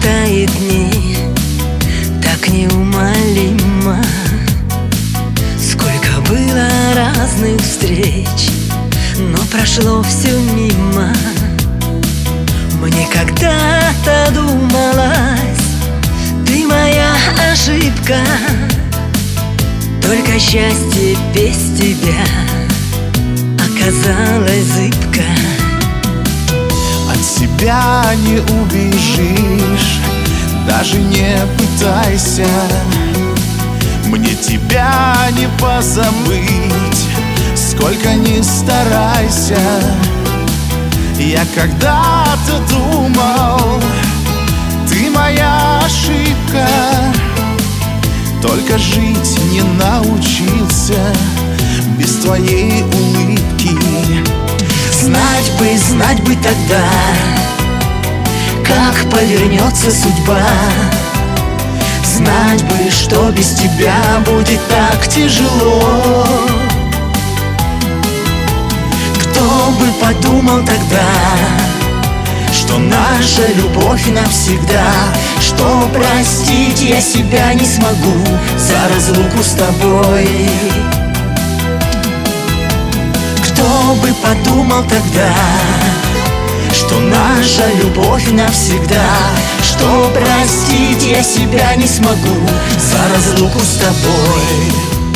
считает дни так неумолимо. Сколько было разных встреч, но прошло все мимо. Мне когда-то думалось, ты моя ошибка, только счастье без тебя оказалось зыбко. От себя не убежишь, даже не пытайся. Мне тебя не позабыть, сколько ни старайся. Я когда-то думал, ты моя ошибка, только жить не научился без твоей улыбки. Знать бы тогда, как повернется судьба. Знать бы, что без тебя будет так тяжело. Кто бы подумал тогда, что наша любовь навсегда, что простить я себя не смогу за разлуку с тобой. Кто бы подумал тогда, что наша любовь навсегда, что простить я себя не смогу за разлуку с тобой.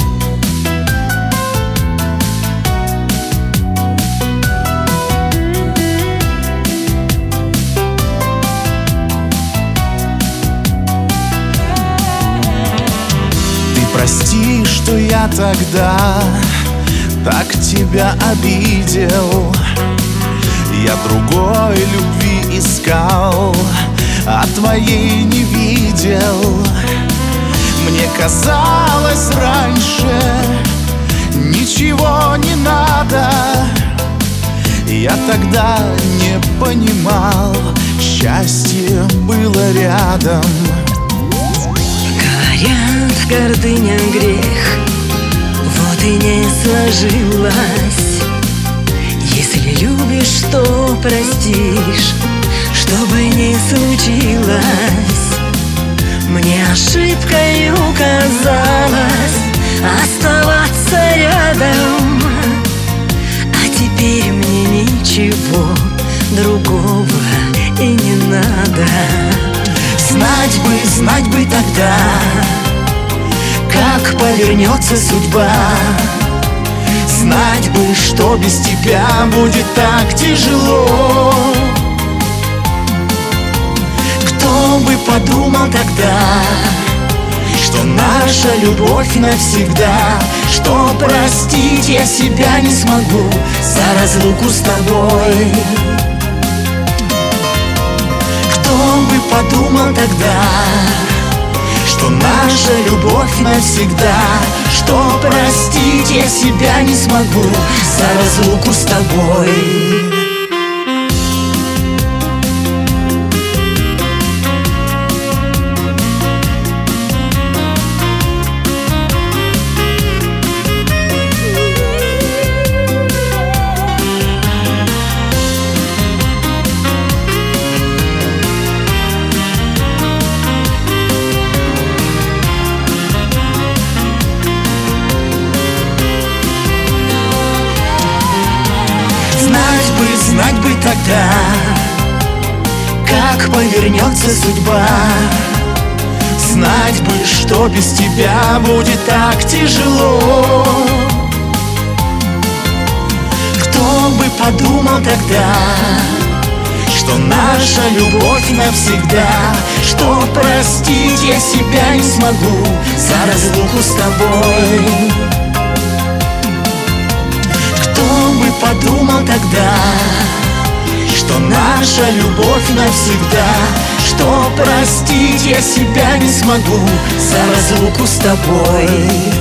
Ты прости, что я тогда так тебя обидел. Я другой любви искал, а твоей не видел. Мне казалось раньше, ничего не надо. Я тогда не понимал, счастье было рядом. Говорят, гордыня грех, вот и не сложилось. Если любишь, то простишь, что бы ни случилось. Мне ошибкой казалось оставаться рядом, а теперь мне ничего другого и не надо. Знать бы тогда, как повернется судьба. Знать бы, что без тебя будет так тяжело. Кто бы подумал тогда, что наша любовь навсегда, что простить я себя не смогу за разлуку с тобой. Кто бы подумал тогда, что наша любовь навсегда, что простить я себя не смогу за разлуку с тобой. Знать бы тогда, как повернется судьба. Знать бы, что без тебя будет так тяжело. Кто бы подумал тогда, что наша любовь навсегда, что простить я себя не смогу за разлуку с тобой. Кто бы подумал тогда, что наша любовь навсегда, что простить я себя не смогу за разлуку с тобой.